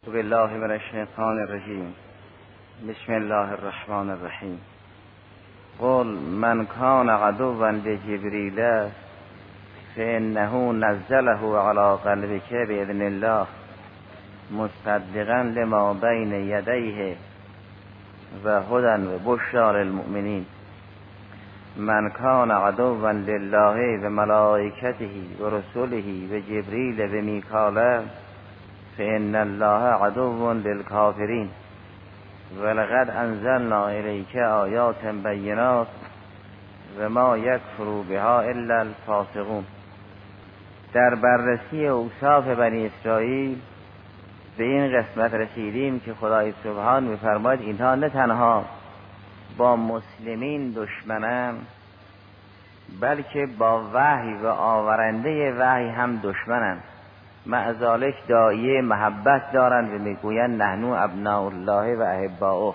بالله من الشیطان الرجیم. بسم الله الرحمن الرحیم. قل من کان عدوا لجبریل فانه نزله علی قلبک باذن الله مصدقا لما بین یدیه و هدی و بشری للمؤمنین. من کان عدوا لله و ملائکته و رسله و جبریل و میکائیل فإن الله عدو للکافرین ولقد انزلنا الیک آیات بینات و ما یکفر بها الا الفاسقون. در بررسی اوصاف بنی اسرائیل به این قسمت رسیدیم که خدای سبحان می‌فرماید اینها نه تنها با مسلمین دشمنند بلکه با وحی و آورنده وحی هم دشمنند. مع ذالک داعیه محبت دارند و میگویند نحن ابناء الله و احباؤه.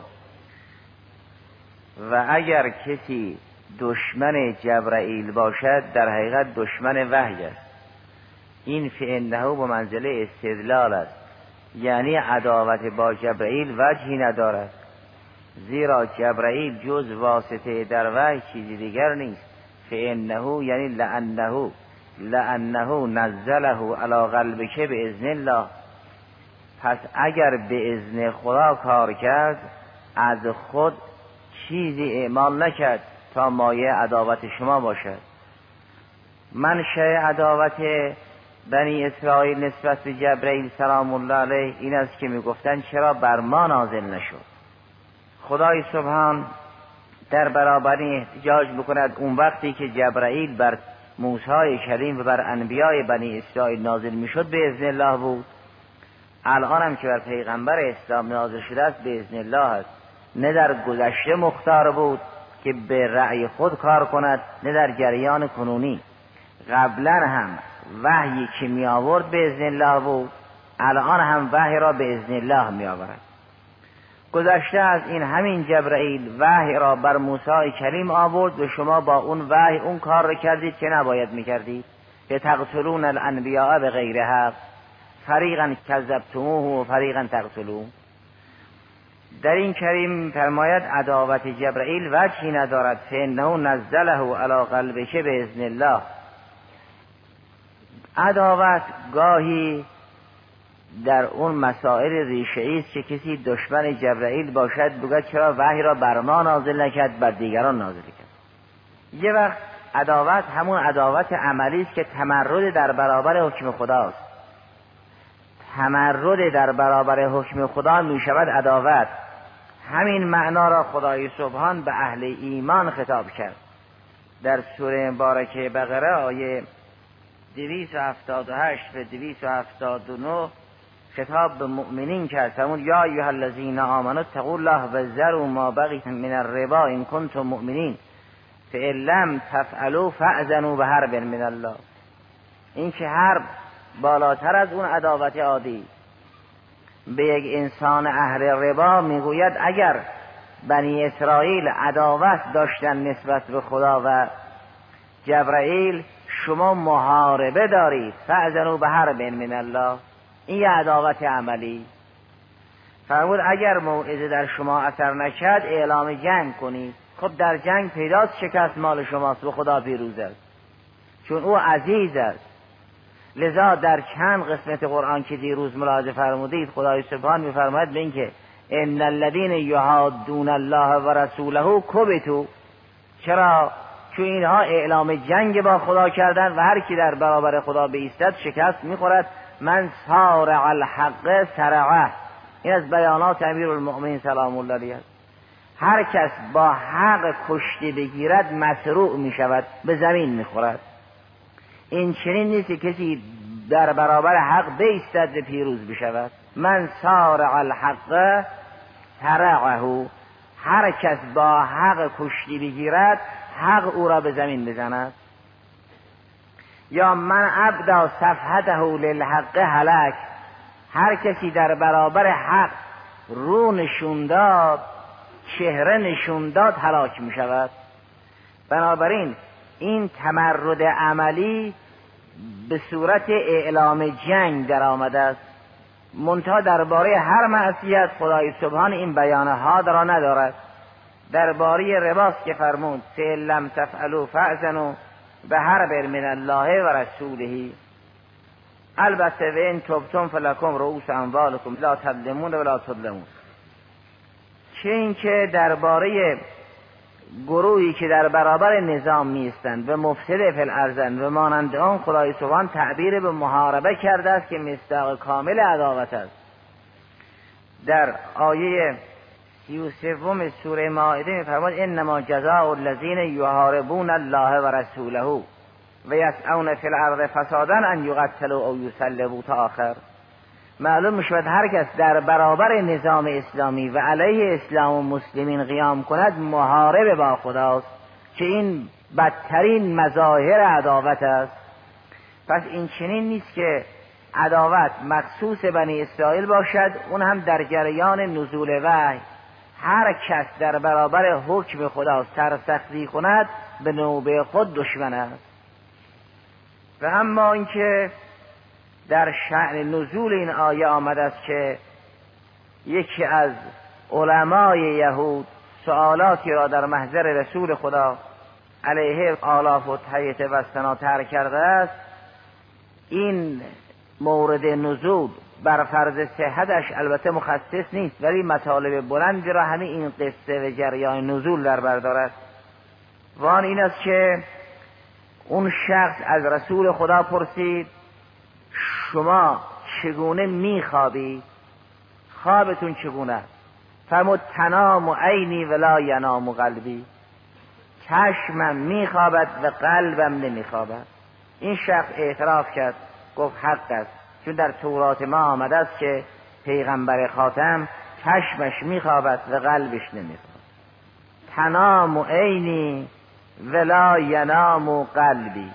و اگر کسی دشمن جبرائیل باشد در حقیقت دشمن وحی است. این فانه به منزله استدلال است، یعنی عداوت با جبرائیل وجهی ندارد، زیرا جبرائیل جز واسطه در وحی چیزی دیگر نیست. فانه یعنی لأنه نزله علی قلبک باذن الله. پس اگر به اذن خدا کار کرد از خود چیزی اعمال نکرد تا مایه عداوت شما باشد. منشأ عداوت بنی اسرائیل نسبت به جبرائیل سلام الله علیه این است که میگفتند چرا بر ما نازل نشد. خدای سبحان در برابر این احتجاج میکند اون وقتی که جبرائیل بر موسی کریم و بر انبیای بنی اسرائیل نازل میشد به اذن الله بود، الان هم که بر پیغمبر اسلام نازل شده است به اذن الله است. نه در گذشته مختار بود که به رأی خود کار کند، نه در جریان کنونی. قبلا هم وحیی که می آورد به اذن الله بود، الان هم وحی را به اذن الله می آورد. گذشته از این همین جبرائیل وحی را بر موسی کریم آورد و شما با اون وحی اون کار را کردید که نباید میکردید. که تقتلون الانبیاء بغیر حق فریقا کذبتموه و فریقا تقتلون. در این کریم فرماید عداوت جبرائیل وجهی ندارد. فانه نزله علی قلبک باذن الله. عداوت گاهی در اون مسائل ریشه‌ای است که کسی دشمن جبرائیل باشد بگوید چرا وحی را بر ما نازل نکرد بر دیگران نازل کرد. یه وقت عداوت همون عداوت عملی است که تمرد در برابر حکم خداست. تمرد در برابر حکم خدا می شود عداوت. همین معنا را خدای سبحان به اهل ایمان خطاب کرد. در سوره مبارکه بقره آیه 278 و 279 خطاب به مؤمنین کرد. فرمود یا ایها الذین آمنوا اتقوا الله و ذروا ما بقی من الربا ان کنتم مؤمنین فإن لم تفعلوا فأذنوا بحرب من الله. این که حرب بالاتر از اون عداوت عادی. به یک انسان اهل ربا میگوید اگر بنی اسرائیل عداوت داشتن نسبت به خدا و جبرائیل، شما محاربه دارید. فأذنوا بحرب من الله. این یه عداوت عملی. فرمود اگر موعظه در شما اثر نکرد اعلام جنگ کنید. خب در جنگ پیداست شکست مال شماست و خدا پیروز است، چون او عزیز است. لذا در چند قسمت قرآن که دیروز ملاحظه فرمودید خدای سبحان میفرماید به این که ان الذین یحادون الله و رسوله کبتوا. چرا؟ چون اینها اعلام جنگ با خدا کردن و هر کی در برابر خدا بایستد شکست میخورد. من صارع الحق سرعه. این از بیانات امیرالمؤمنین سلام الله علیه. هر کس با حق کشته بگیرد مسروع می شود، به زمین می خورد. این چنین نیست که کسی در برابر حق بایستد و پیروز بشود. من صارع الحق سرعه. هر کس با حق کشته بگیرد حق او را به زمین بزند. یا من ابدا صفحته للحق هلک. هر کسی در برابر حق رو نشون داد، چهره نشون داد، هلاک می شود. بنابراین این تمرد عملی به صورت اعلام جنگ در آمده است. منتها درباره هر معصیت خدای سبحان این بیانها را ندارد. درباره رباست که فرمود فإن لم تفعلوا فأذنوا بحرب من الله و رسوله. البته و ان تبتم فلکم رؤوس اموالکم لا تظلمون ولا تظلمون. چه این که درباره گروهی که در برابر نظام میستند و مفسد فی الارض و مانند آن خدای سبحان تعبیر به محاربه کرده است که مصداق کامل عداوت است. در آیه 33 سوره مائده می‌فرماید انما جزاء الذین یحاربون الله و رسوله و یسعون فی الارض فسادا ان یقتلوا او یصلبوا تا آخر. معلوم میشود هر کس در برابر نظام اسلامی و علیه اسلام و مسلمین قیام کند محارب با خداست که این بدترین مظاهر عداوت است. پس این چنین نیست که عداوت مخصوص بنی اسرائیل باشد، اون هم در جریان نزول وحی هر کس در برابر حکم خدا سرسختی کند به نوبه خود دشمن است. و اما اینکه در شأن نزول این آیه آمده است که یکی از علمای یهود سوالاتی را در محضر رسول خدا علیه آلاف و تحیط و سناتر کرده است، این مورد نزول بر فرض صحتش البته مخصص نیست، ولی مطالب بلندی را همین این قصه و جریان نزول در بر دارد. و آن این است که اون شخص از رسول خدا پرسید شما چگونه میخوابی؟ خوابتون چگونه؟ فرمود تنام عینی ولا ینام قلبی. چشمم میخوابد و قلبم نمیخوابد. این شخص اعتراف کرد، گفت حق است، چون در تورات ما آمده است که پیغمبر خاتم چشمش میخوابد و قلبش نمیخوابد. تنام عینی ولا ینام قلبی.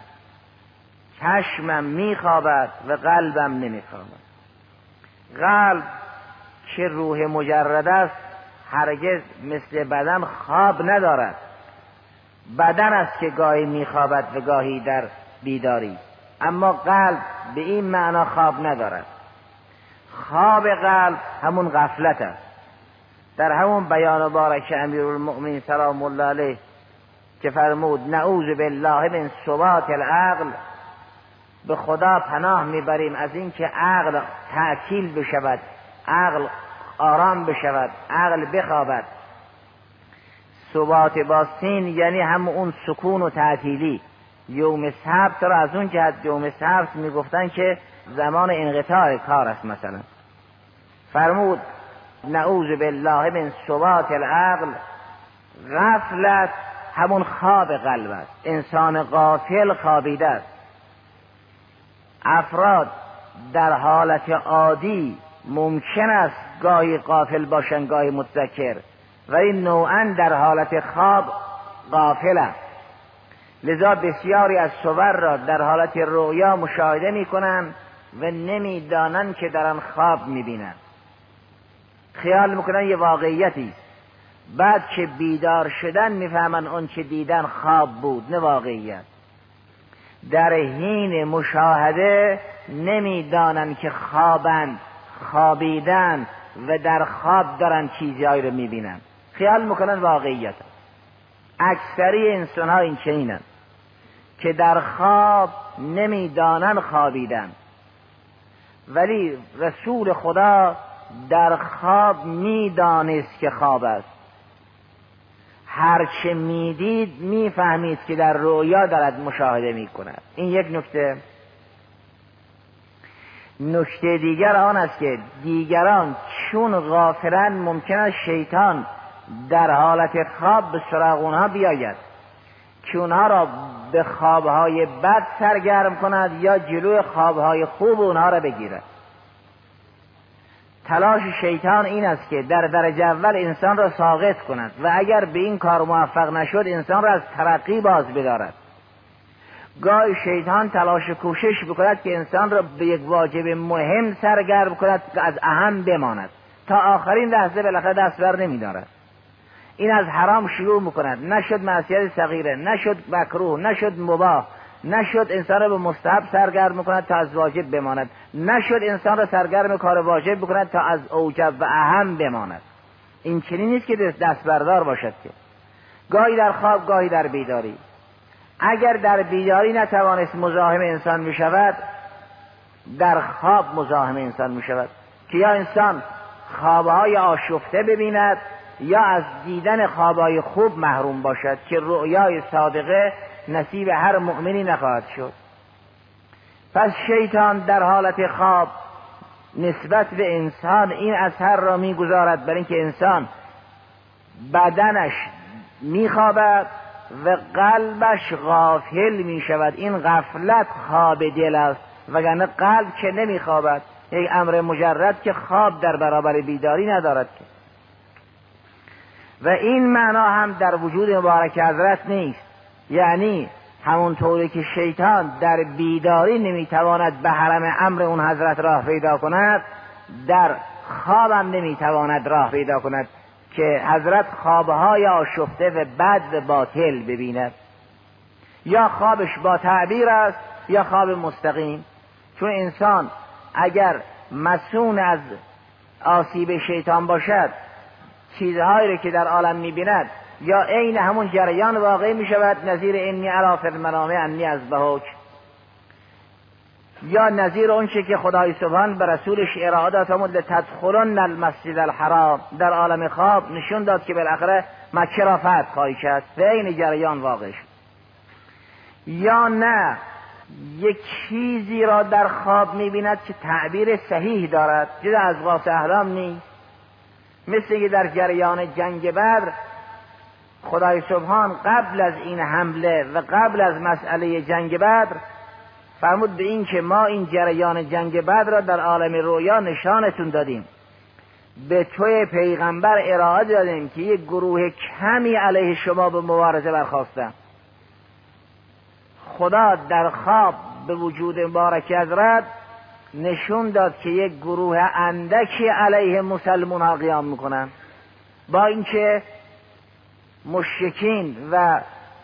چشمم میخوابد و قلبم نمیخوابد. قلب که روح مجرد است هرگز مثل بدن خواب ندارد. بدن است که گاهی میخوابد و گاهی در بیداری، اما قلب به این معنا خواب ندارد. خواب قلب همون غفلت است. در همون بیان مبارک امیرالمؤمنین سلام الله علیه که فرمود نعوذ بالله من ثبات العقل، به خدا پناه میبریم از این که عقل تعطیل بشود، عقل آرام بشود، عقل بخوابد. ثبات با سین یعنی هم اون سکون و تعطیلی. یوم سبت را از اون جهت یوم سبت میگفتن که زمان انقطاع کار است. مثلا فرمود نعوذ بالله من ثبات العقل. غفلت همون خواب قلب است. انسان غافل خوابیده است. افراد در حالت عادی ممکن است گاهی غافل باشن گاهی متذکر، ولی نوعاً در حالت خواب غافل است. لذا بسیاری از صور را در حالت رؤیا مشاهده می کنند و نمی دانند که در آن خواب می بینند. خیال میکنن یه واقعیتی است، بعد که بیدار شدن میفهمن اون چه دیدن خواب بود نه واقعیت. در حین مشاهده نمیدانن که خوابیدن و در خواب دارن چیزهایی رو میبینن، خیال میکنن واقعیت. اکثری انسان ها این چنینن که در خواب نمیدانن خوابیدن، ولی رسول خدا در خواب میدانست که خواب است. هرچه میدید میفهمید که در رویا دارد مشاهده میکند. این یک نکته. نکته دیگر آن است که دیگران چون غافلند ممکن است شیطان در حالت خواب به سراغ اونها بیاید که اونها را به خوابهای بد سرگرم کند یا جلوی خوابهای خوب اونها را بگیرد. تلاش شیطان این است که در درجه اول انسان را ساقط کند و اگر به این کار موفق نشد انسان را از ترقی باز بدارد. گاهی شیطان تلاش کوشش بکند که انسان را به یک واجب مهم سرگرم کند که از اهم بماند، تا آخرین لحظه بالاخره دست بر نمی‌دارد. این از حرام شروع میکند، نشد معصیت صغیره، نشد مکروه، نشد مباح، نشد انسان را به مستحب سرگرم کند تا از واجب بماند، نشد انسان را سرگرم کار واجب بکند تا از اوجب و اهم بماند. این چنین نیست که دست بردار باشد که گاهی در خواب گاهی در بیداری. اگر در بیداری نتوانست مزاحم انسان می شود، در خواب مزاحم انسان می شود که یا انسان خوابهای آشفته ببیند یا از دیدن خوابهای خوب محروم باشد که رؤیای صادقه نصیب هر مؤمنی نخواهد شد. پس شیطان در حالت خواب نسبت به انسان این اثر را میگذارد بر اینکه انسان بدنش میخوابد و قلبش غافل میشود. این غفلت خواب دل است، وگرنه قلب که نمیخوابد، یک امر مجرد که خواب در برابر بیداری ندارد که. و این معنا هم در وجود مبارک حضرت نیست، یعنی همونطوری که شیطان در بیداری نمیتواند به حرم امر اون حضرت راه پیدا کند، در خواب هم نمیتواند راه پیدا کند که حضرت خوابهای آشفته و بد و باطل ببیند. یا خوابش با تعبیر است یا خواب مستقیم، چون انسان اگر مسئول از آسیب شیطان باشد، چیزهایی رو که در عالم میبیند یا عین همون جریان واقعی میشود، نظیر انی اری فی المنام انی اذبحک، یا نظیر اون چه که خدای سبحان به رسولش ارائه داد فرمود تدخلن المسجد الحرام، در عالم خواب نشون داد که بالاخره مکه را فتح خواهی کرد و عین جریان واقعی شد. یا نه یک چیزی را در خواب میبیند که تعبیر صحیح دارد، جز از غاص احلام نیست، مثل که در جریان جنگ بدر خدای سبحان قبل از این حمله و قبل از مسئله جنگ بدر فرمود به این که ما این جریان جنگ بدر را در عالم رویا نشانتون دادیم، به توی پیغمبر ارائه دادیم که یک گروه کمی علیه شما به مبارزه برخاستن. خدا در خواب به وجود مبارک حضرت نشون داد که یک گروه اندکی علیه مسلمان ها قیام میکنن، با اینکه مشرکین و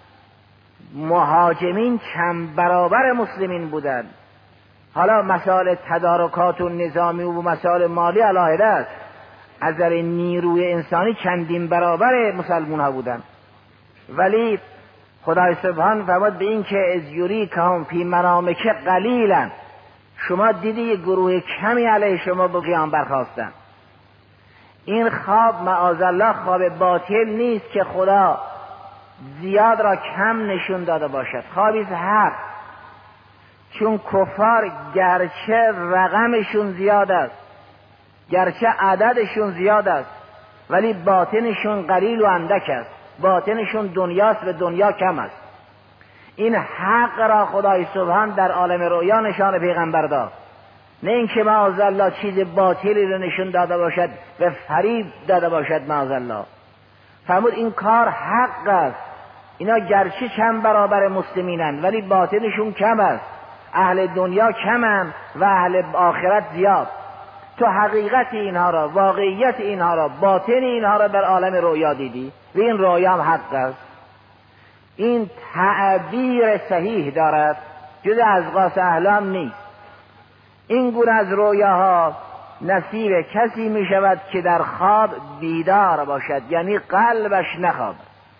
مهاجمین چند برابر مسلمین بودند. حالا مسائل تدارکات و نظامی و مسائل مالی علاهده است، از نظر نیروی انسانی چندین برابر مسلمان ها بودند، ولی خدای سبحان فرمود به این که از یریکهم فی منامک قلیلا، شما دیدی یک گروه کمی علیه شما به قیام برخاستن. این خواب معاذالله خواب باطل نیست که خدا زیاد را کم نشون داده باشد، خوابی حق، چون کفار گرچه رقمشون زیاد است، گرچه عددشون زیاد است، ولی باطنشون قلیل و اندک است، باطنشون دنیاست و دنیا کم است. این حق را خدای سبحان در عالم رویا نشان پیغمبر داد، نه اینکه معاذالله چیز باطلی رو نشون داده باشد و فریب داده باشد. معاذالله فرمود این کار حق است، اینا گرچه چند برابر مسلمینند ولی باطنشون کم است، اهل دنیا کمند و اهل آخرت زیاد. تو حقیقت اینها را، واقعیت اینها را، باطن اینها را در عالم رویا دیدی و این رویا هم حق است. این تعبیر صحیح دارد، جز از غاص احلام نیست. این گونه از رویاها نصیب کسی می شود که در خواب بیدار باشد، یعنی قلبش نخوابد.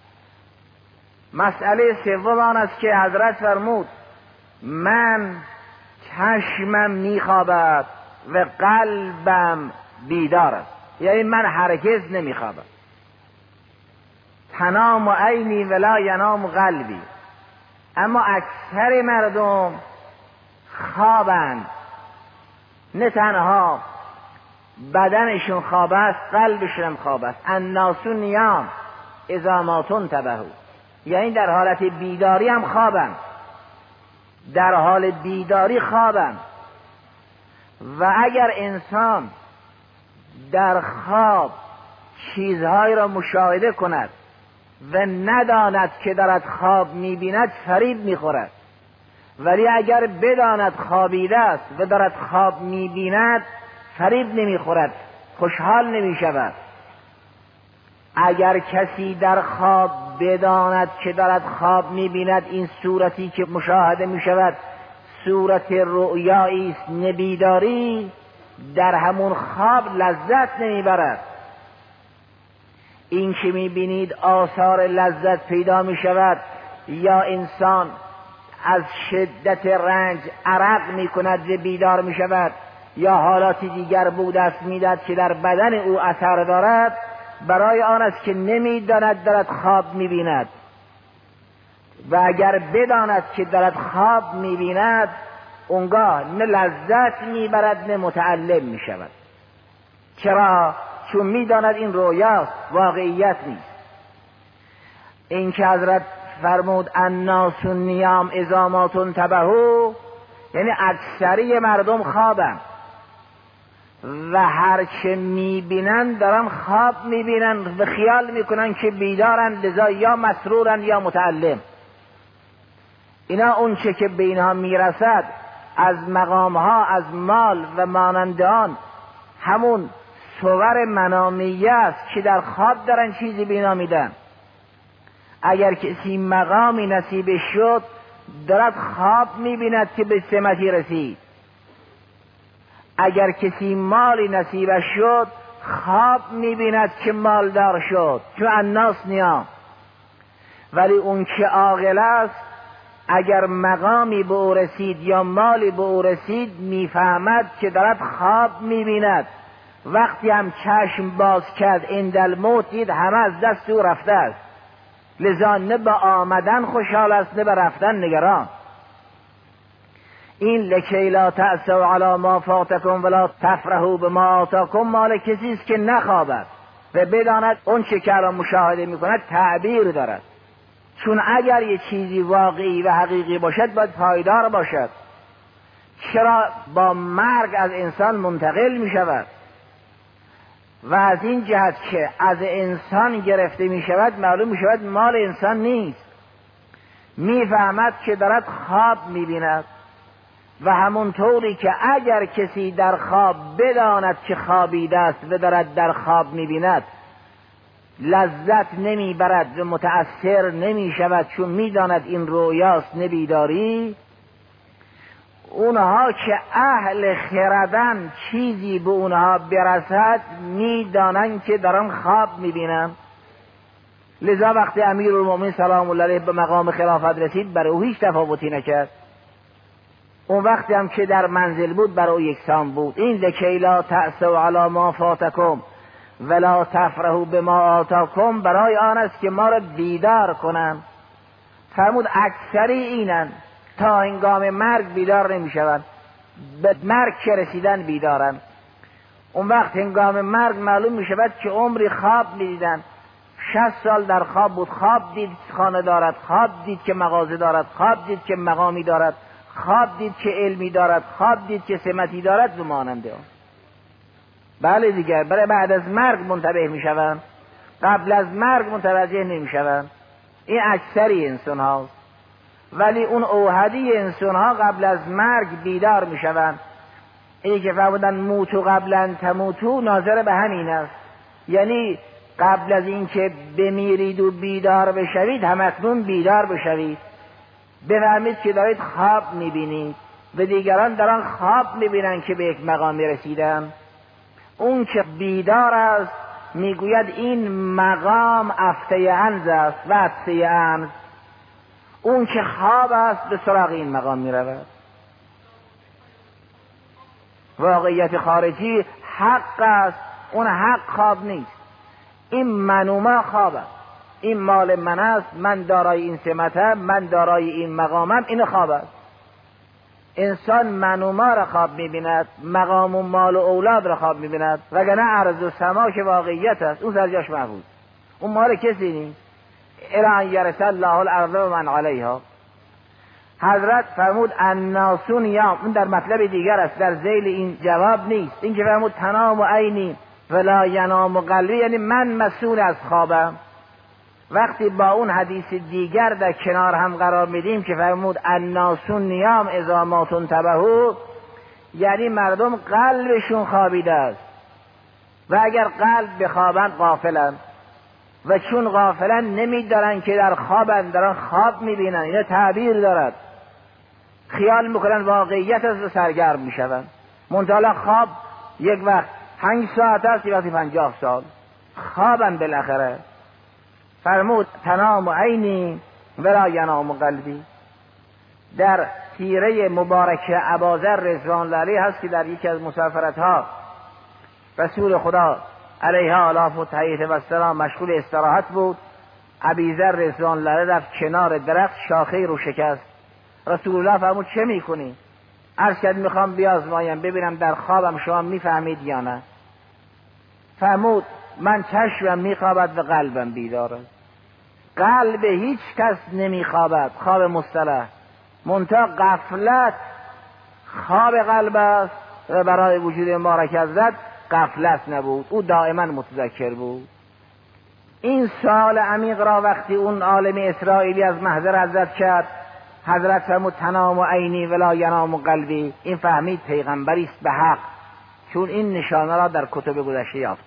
مسئله سوم آن است که حضرت فرمود من چشمم می خوابد و قلبم بیدار است، یعنی من هرگز نمی خوابم. تنام عینی ولا ینام قلبی، اما اکثر مردم خوابند، نه تنها بدنشون خواب است، قلبشون هم خواب است. الناس نیام اذا ما تنتبهوا، یعنی در حالت بیداری هم خوابند، در حال بیداری خوابند. و اگر انسان در خواب چیزهایی را مشاهده کند و نداند که دارد خواب میبیند، فریب میخورد. ولی اگر بداند خوابیده است و دارد خواب میبیند، فریب نمیخورد، خوشحال نمیشود. اگر کسی در خواب بداند که دارد خواب می‌بیند، این صورتی که مشاهده می‌شود صورت رؤیایی است، نبیداری، در همون خواب لذت نمیبرد. این که می‌بینید آثار لذت پیدا می‌شود، یا انسان از شدت رنج عرق می‌کند و بیدار می‌شود، یا حالاتی دیگر بود است می‌دهد که در بدن او اثر دارد، برای آن است که نمی‌داند دارد خواب می‌بیند. و اگر بداند که دارد خواب می‌بیند، اونگاه نه لذت می‌برد نه متعلم می‌شود. چرا؟ چون می‌داند این رویاست، واقعیت نیست. این که حضرت فرمود الناس نیام اذا ما تنتبهوا، یعنی اکثری مردم خوابن و هر چه میبینن دارن خواب میبینن و خیال میکنن که بیدارن، لذا یا مسرورن یا متعلم. اینا اون چه که به اینها میرسد از مقامها، از مال و مانند آن، همون صور منامیه است که در خواب دارن چیزی به اینا میدن. اگر کسی مقامی نصیب شد دارد خواب میبیند که به سمتی رسید. اگر کسی مالی نصیبش شد خواب میبیند که مالدار شد، چون الناس نیام. ولی اون که عاقل است اگر مقامی به او رسید یا مالی به او رسید میفهمد که دارد خواب میبیند. وقتی هم چشم باز کرد عند الموت دید همه از دست او رفته است، لذا نه به آمدن خوشحال است نه به رفتن نگران. این لکی لا تأسوا علی ما فاتکم ولا تفرحوا بما آتاکم مال کسی است که نخوابد و بداند اون چه که الان مشاهده میکند تعبیر دارد. چون اگر یه چیزی واقعی و حقیقی باشد باید پایدار باشد. چرا با مرگ از انسان منتقل میشود و از این جهت که از انسان گرفته میشود معلوم میشود مال انسان نیست. میفهمد که دارد خواب میبیند و همونطوری که اگر کسی در خواب بداند که خوابیده است و دارد در خواب میبیند لذت نمیبرد و متأثر نمیشود چون میداند این رویاست نبیداری، اونها که اهل خردن چیزی به اونها برسد میدانند که دارن خواب میبینن. لذا وقتی امیرالمومنین سلام الله علیه به مقام خلافت رسید برای او هیچ تفاوتی نکرد. اون وقتی هم که در منزل بود برای او یکسان بود. این لکی لا تأسوا علی ما فاتکم ولا تفرحوا بما آتاکم برای آن است که ما را بیدار کنن. فرمود اکثری اینن تا هنگام مرگ بیدار نمیشوند، به مرگ که رسیدن بیدارن. اون وقت هنگام مرگ معلوم میشود که عمری خواب میدیدن. 60 سال در خواب بود، خواب دید خانه دارد، خواب دید که مغازه دارد، خواب دید که مقامی دارد، خواب دید که علمی دارد، خواب دید که سمتی دارد و ماننده آن. بله دیگر برای بعد از مرگ منتبه میشوند، قبل از مرگ متوجه نمیشوند. این اکثری انسان هاست. ولی اون اوحدی انسان ها قبل از مرگ بیدار میشوند. اینی که فرمودن موتو قبل ان تموتو ناظر به همین است، یعنی قبل از اینکه بمیرید و بیدار بشوید همکنون بیدار بشوید. بفهمید که دارید خواب میبینید و دیگران دارن خواب میبینن که به یک مقامی رسیدن. اون که بیدار است میگوید این مقام افته انز است و افته انز. اون که خواب است به سراغ این مقام میرود. واقعیت خارجی حق است، اون حق خواب نیست. این منوما خواب است، این مال من است، من دارای این سمتم، من دارای این مقامم، این خواب است. انسان منوما را خواب میبیند، مقام و مال و اولاد را خواب میبیند، وگرنه ارض و سما که واقعیت است اون سرجاش محفوظ، اون مال کسی نیست. الان یرث الله الارض و من علیها. حضرت فرمود الناس نیام، اون در مطلب دیگر است، در ذیل این جواب نیست. این که فرمود تنام و عینی ولا ینام قلبی، یعنی من مسئول از خوابم. وقتی با اون حدیث دیگر در کنار هم قرار میدیم که فرمود الناس نیام اذا ما تنتبهوا، یعنی مردم قلبشون خوابیده است و اگر قلب بخوابند غافلند. و چون غافلا نمیدارن که در خوابن، دارن خواب میبینن، اینا تعبیر دارد، خیال میکنن واقعیت از سرگرم میشون. منتها خواب یک وقت 5 ساعت است، یک وقتی 50 سال خوابن. بالاخره فرمود تنام عینی ولا ینام قلبی. در سیره مبارکه اباذر رضوان الله علیه هست که در یکی از مسافرتها رسول خدا علیه آلاف و تحییت و السلام مشغول استراحت بود. ابیذر رضوان الله علیه رفت کنار درخت، شاخه رو شکست. رسول الله فرمود چه میکنی؟ عرض کرد میخوام بیازمایم ببینم در خوابم شما میفهمید یا نه. فرمود من چشمم میخوابد و قلبم بیداره. قلب هیچ کس نمیخوابد، خواب مصطلح، منتها غفلت خواب قلب است و برای وجود مبارک حضرت غفلت نبود، او دائما متذکر بود. این سوال عمیق را وقتی اون عالم اسرائیلی از محضر حضرت کرد، حضرت فرمود تنام عینی ولا ینام قلبی. این فهمید پیغمبری است به حق، چون این نشانه را در کتب گذشته یافت.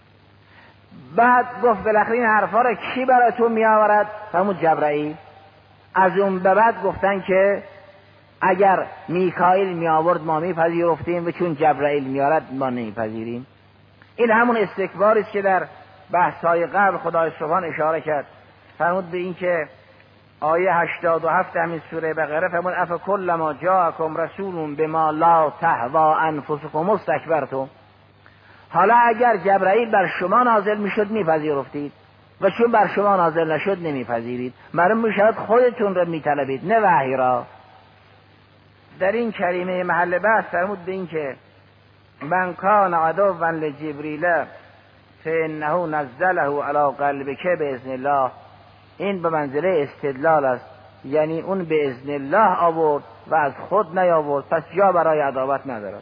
بعد گفت بالاخره این حرفا را کی برای تو می آورد؟ فرمود جبرائیل. از اون به بعد گفتن که اگر میکائیل می آورد ما میپذیرفتیم و چون جبرائیل میارد ما نمیپذیریم. این همون استکباری است که در بحث‌های قبل خدای سبحان اشاره کرد. فرمود به این که آیه 87 همین سوره بقره فرمود افکلما جاءکم رسول بما لا تهوی انفسکم استکبرتم. حالا اگر جبرائیل بر شما نازل میشد میپذیرفتید و چون بر شما نازل نشد نمیپذیرید. معلوم میشود خودتون را میطلبید نه وحی را. در این کلمه محل بحث فرمود به این که من کان عدوا لجبریل فانه نزله علی قلبک باذن الله. این به منزله استدلال است، یعنی اون به اذن الله آورد و از خود نیاورد، پس جا برای عداوت ندارد.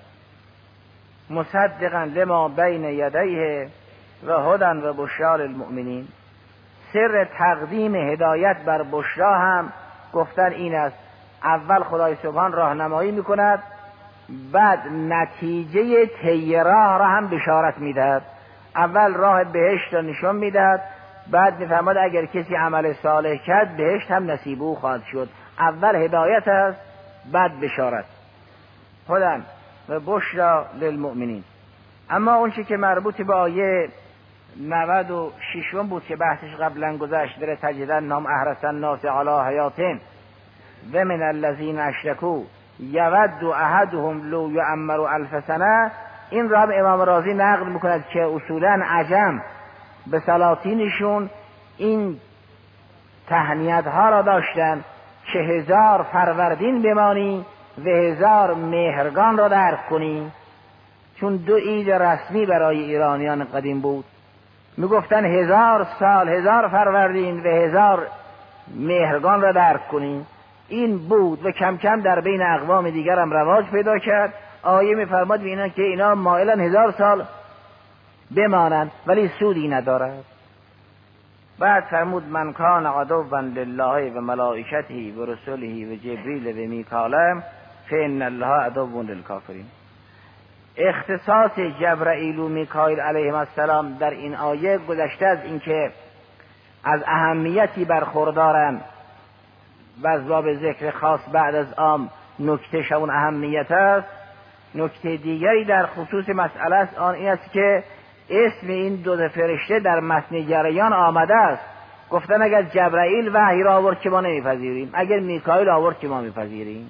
مصدقا لما بین یدیه و هدی و بشری للمؤمنین. سر تقدیم هدایت بر بشرا هم گفتن این است، اول خدای سبحان راهنمایی میکند، بعد نتیجه طی راه را هم بشارت میدهد. اول راه بهشت را نشان میدهد، بعد میفرماد اگر کسی عمل صالح کرد بهشت هم نصیب او خواهد شد. اول هدایت است، بعد بشارت. هدی و بشری للمؤمنین. اما اون چی که مربوط به آیه 96 بود که بحثش قبلا گذشت، در تجدن نام احرس الناس علی حیاتین و من الذین اشرکوا یود احدهم لو یعمر 1000 سنه. این را امام رازی نقل میکند که اصولا عجم به سلاطینشون این تهنیت ها را داشتن که 1000 فروردین بمانی و 1000 مهرگان را درک کنی، چون 2 عید رسمی برای ایرانیان قدیم بود. میگفتن 1000 سال 1000 فروردین و 1000 مهرگان را درک کنی. این بود و کم کم در بین اقوام دیگر هم رواج پیدا کرد. آیه میفرماد به اینا که اینا مایلن 1000 سال بمانند ولی سودی ندارد. بعد فرمود من کان عدوا لله و ملائکته و رسله و جبریل و میکائیل فان الله عدو للکافرین. اختصاص جبرائیل و میکائیل علیهم السلام در این آیه گذشته از اینکه از اهمیتی برخوردارند و از باب ذکر خاص بعد از عام نکته شون اهمیت است. نکته دیگری در خصوص مسئله است، آن این است که اسم این 2 فرشته در متن جریان آمده است. گفتن اگر جبرائیل وحی را آورد که ما نمیپذیریم، اگر میکائیل آورد که ما میپذیریم.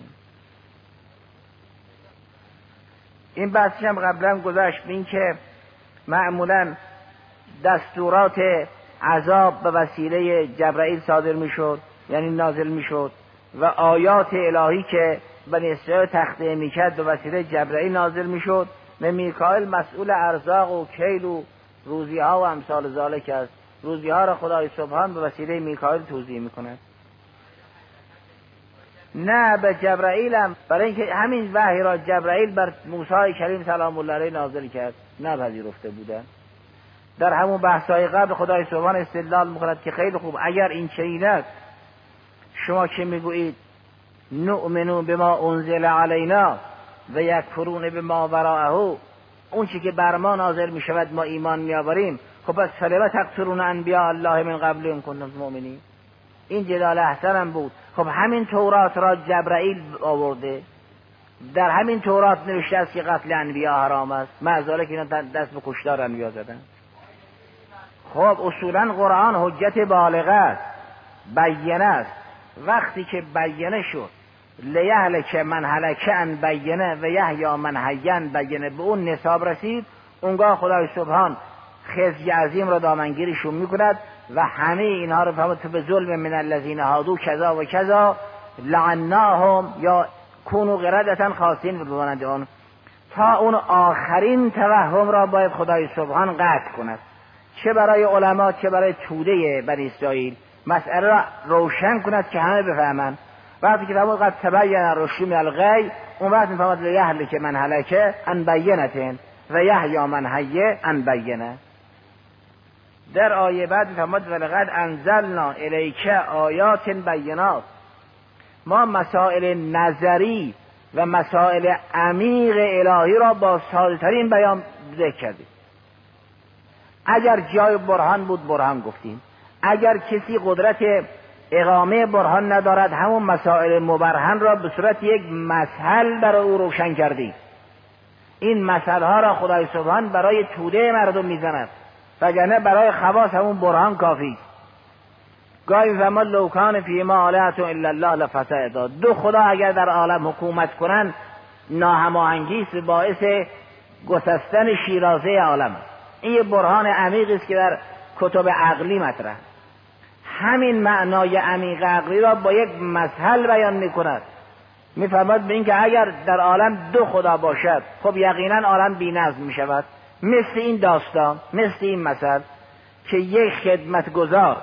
این بحثش هم قبلا گذشت به این که معمولا دستورات عذاب به وسیله جبرائیل صادر میشد، یعنی نازل میشد، و آیات الهی که بنی اسرائیل تخطئه میکرد به وسیله جبرائیل نازل میشد و میکائیل مسئول ارزاق و کیل و روزی ها و امثال ذالک است. روزی ها را خدای سبحان به وسیله میکائیل توزیع میکند. نه به جبرائیل هم، برای اینکه همین وحی را جبرائیل بر موسی کریم سلام الله علیه نازل کرد نپذیرفته بودند. در همون بحث‌های قبل خدای سبحان استدلال میکند که خیلی خوب، اگر این چنین است شما که میگویید نؤمنون بما انزل علینا و یکفرون بما وراءه، اون چی که بر ما نازل می شود ما ایمان می آوریم، خب پس فلما تقتلون انبیاء الله من قبل ان کنتم مؤمنین. این جدال احسن هم بود. خب همین تورات را جبرائیل آورده، در همین تورات نوشته است که قتل انبیاء حرام است، معذاله که اینا دست به کشتار انبیاء زدن. خب اصولا قرآن حجت بالغه است، بینه است. وقتی که بینه شد لیهلک من هلک عن بینه و یحیی من حی عن بینه، به اون نصاب رسید، اونگاه خدای سبحان خزی عظیم را دامنگیرشون میکند و همه اینها رو فهمت به ظلم من الذین هادو کذا و کذا لعناهم یا کونوا قردة خاسئین بمانند آن، تا اون آخرین توهم را باید خدای سبحان قطع کند، چه برای علما چه برای توده بنی اسرائیل، مسئله را روشن کند که همه بفهمند. وقتی که فرمود قد تبین الرشد من الغی، اون وقت میفهمد لیهلک من هلک عن بینة و یحیی من حی عن بینه. در آیه بعد میفهمد ولقد انزلنا الیک آیات بینات، ما مسائل نظری و مسائل عمیق الهی را با ساده‌ترین بیان ذکر کردیم. اگر جای برهان بود برهان گفتیم، اگر کسی قدرت اقامه برهان ندارد همون مسائل مبرهن را به صورت یک مثل برای او روشن کردیم. این مثل ها را خدای سبحان برای توده مردم میزند، وگرنه برای خواص همون برهان کافی. گاهی فما لو کان فیما آلهة الا الله لفسدتا، دو خدا اگر در عالم حکومت کنند ناهماهنگی است، باعث گسستن شیرازه عالم است. این یه برهان عمیقی است که در کتب عقلی مطرح. همین معنای عمیق عقلی را با یک مثل بیان میکند. میفرماید به این که اگر در عالم دو خدا باشد خب یقینا عالم بی‌نظم میشود. مثل این داستان، مثل این مثل که یک خدمتگزار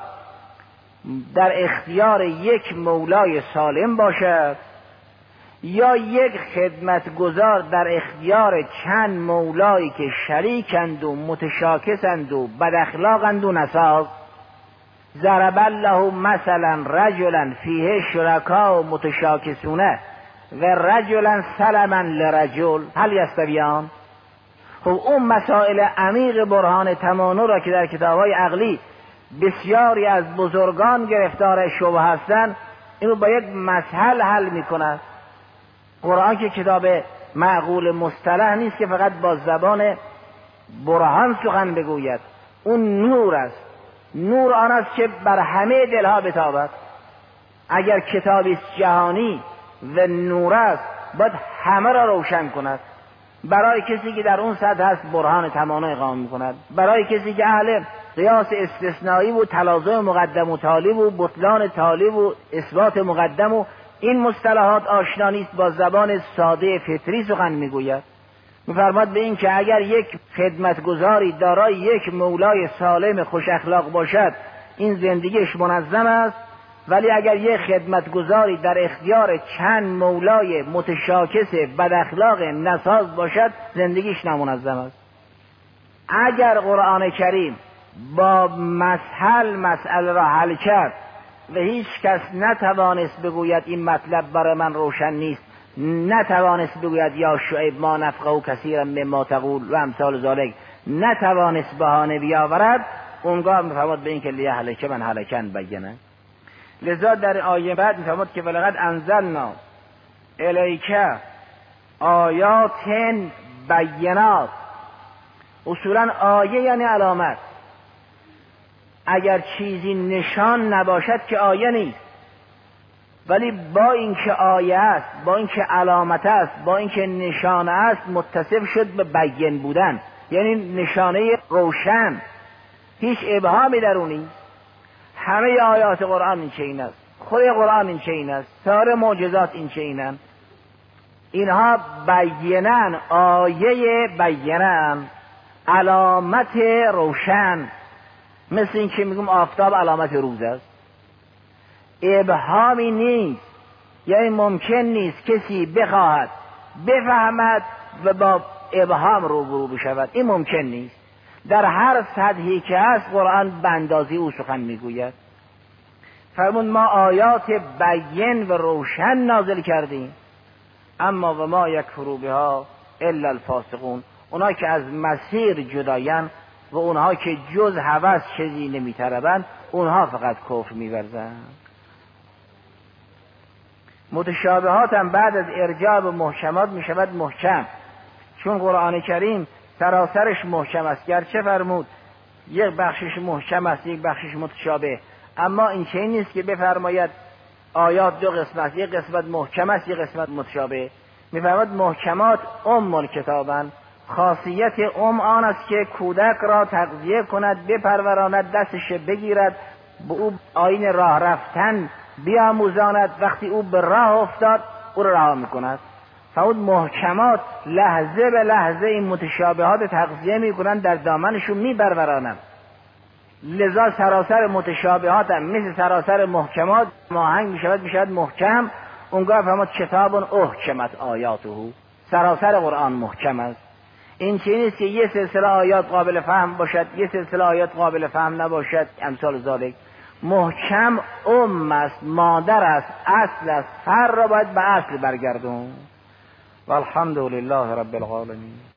در اختیار یک مولای سالم باشد یا یک خدمتگزار در اختیار چند مولایی که شریکند و متشاکسند و بداخلاقند و نساز. ضرب الله مثلا رجلا فیه شرکاء متشاکسون و رجلا سلما لرجل هل یستویان. خب اون مسائل عمیق برهان تمانو را که در کتاب‌های عقلی بسیاری از بزرگان گرفتار شبهه هستند، اینو با یک مثل حل می‌کند. قرآن که کتاب معقول مصطلح نیست که فقط با زبان برهان سخن بگوید، اون نور است. نور آن است که بر همه دلها بتابد. اگر کتابی جهانی و نور است باید همه را روشن کند. برای کسی که در اون سطح هست برهان تمانا اقامه می‌کند. برای کسی که اهل قیاس استثنایی و تلازم مقدم و تالی و بطلان تالی و اثبات مقدم و این مصطلحات آشنا نیست، با زبان ساده فطری سخن میگوید. می‌فرماد به این که اگر یک خدمتگزاری دارای یک مولای سالم خوش اخلاق باشد این زندگیش منظم است، ولی اگر یک خدمتگزاری در اختیار چند مولای متشاکس بد اخلاق نساز باشد زندگیش نامنظم است. اگر قرآن کریم با مسئله را حل کرد و هیچ کس نتوانست بگوید این مطلب برای من روشن نیست، نتوانست بگوید یا شعیب ما نفقه کثیرا مما تقول و امثال ذالک، نتوانست بهانه بیاورد، اونگاه میفرماد به این که لیهلک من هلکن بینه. لذا در آیه بعد میفرماد که ولقد انزلنا الیک آیات بینات. اصولا آیه یعنی علامت. اگر چیزی نشان نباشد که آیه نیست، ولی با اینکه آیه است، با اینکه علامت است، با اینکه نشانه است متصف شد به بیان بودن، یعنی نشانه روشن، هیچ ابهامی در اون نیست. همه آیات قرآن این چنین است، خود قرآن این چنین است، سایر معجزات این چنینند. اینها بیانن، آیه بیانن، علامت روشن، مثل این که میگم آفتاب علامت روز است. ابهامی نیست، یعنی ممکن نیست کسی بخواهد بفهمد و با ابهام روبرو بشود، این ممکن نیست. در هر سطحی که هست قرآن به اندازه او سخن میگوید. فرمود ما آیات بیان و روشن نازل کردیم، اما و ما یکفروا بها الا الفاسقون. اونها که از مسیر جدایان و اونها که جز هوس چیزی نمیطلبند، اونها فقط کفر می‌ورزند. متشابهات هم بعد از ارجاع به محکمات میشود محکم، چون قرآن کریم سراسرش محکم است. گرچه فرمود یک بخشش محکم است یک بخشش متشابه، اما این چنین نیست که بفرماید آیات دو قسمت است، یک قسمت محکم است یک قسمت متشابه. میفرماید محکمات کتابند. خاصیت آن است که کودک را تغذیه کند، بپروراند، دستش بگیرد، به او آیین راه رفتن بیاموزاند، وقتی او به راه افتاد او را رها میکند. فرمود محکمات لحظه به لحظه این متشابهات تغذیه میکنند، در دامنشون میپرورانند. لذا سراسر متشابهات هم مثل سراسر محکمات ماهنگ میشود محکم. اونگاه فرمود کتاب احکمت آیاته، سراسر قرآن محکم است. این چیزی نیست که یه سلسله آیات قابل فهم باشد یه سلسله آیات قابل فهم نباشد، امثال ذالک. محکم است، مادر است، اصل است، فر را باید به اصل برگردون. والحمد لله رب العالمین.